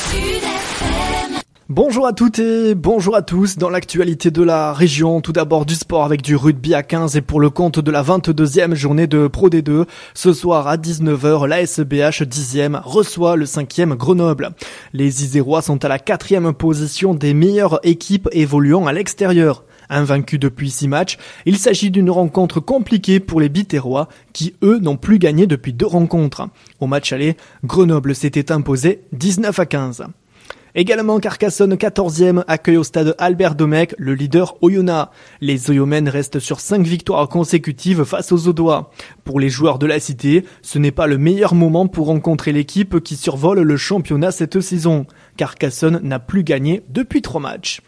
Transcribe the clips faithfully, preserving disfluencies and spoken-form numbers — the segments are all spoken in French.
Bonjour à toutes et bonjour à tous. Dans l'actualité de la région, tout d'abord du sport avec du rugby à quinze et pour le compte de la vingt-deuxième journée de Pro D deux. Ce soir à dix-neuf heures, l'A S B H dixième reçoit le cinquième Grenoble. Les Isérois sont à la quatrième position des meilleures équipes évoluant à l'extérieur. Invaincus depuis six matchs, il s'agit d'une rencontre compliquée pour les Biterrois qui, eux, n'ont plus gagné depuis deux rencontres. Au match aller, Grenoble s'était imposé dix-neuf à quinze. Également Carcassonne quatorzième accueille au stade Albert Domecq le leader Oyonnax. Les Oyomènes restent sur cinq victoires consécutives face aux Audois. Pour les joueurs de la cité, ce n'est pas le meilleur moment pour rencontrer l'équipe qui survole le championnat cette saison. Carcassonne n'a plus gagné depuis trois matchs.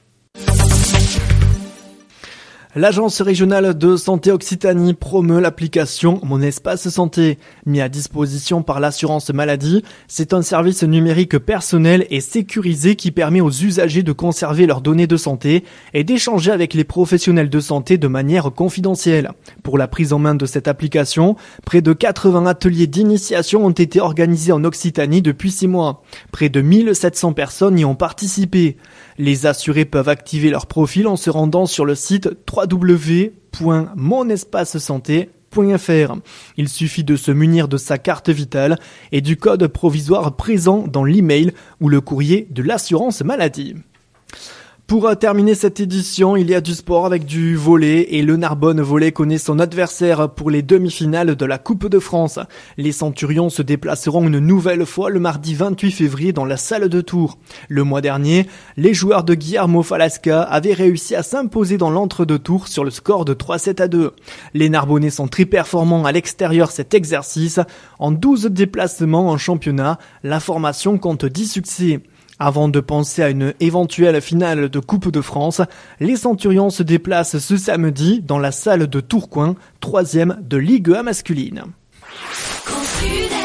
L'Agence régionale de santé Occitanie promeut l'application Mon Espace Santé. Mis à disposition par l'assurance maladie, c'est un service numérique personnel et sécurisé qui permet aux usagers de conserver leurs données de santé et d'échanger avec les professionnels de santé de manière confidentielle. Pour la prise en main de cette application, près de quatre-vingts ateliers d'initiation ont été organisés en Occitanie depuis six mois. Près de mille sept cents personnes y ont participé. Les assurés peuvent activer leur profil en se rendant sur le site w w w point mon espace santé point f r. Il suffit de se munir de sa carte vitale et du code provisoire présent dans l'email ou le courrier de l'assurance maladie. Pour terminer cette édition, il y a du sport avec du volley et le Narbonne Volley connaît son adversaire pour les demi-finales de la Coupe de France. Les Centurions se déplaceront une nouvelle fois le mardi vingt-huit février dans la salle de Tours. Le mois dernier, les joueurs de Guillermo Falasca avaient réussi à s'imposer dans l'entre-deux-tours sur le score de trois sept à deux. Les Narbonnais sont très performants à l'extérieur cet exercice. En douze déplacements en championnat, la formation compte dix succès. Avant de penser à une éventuelle finale de Coupe de France, les Centurions se déplacent ce samedi dans la salle de Tourcoing, troisième de Ligue un masculine.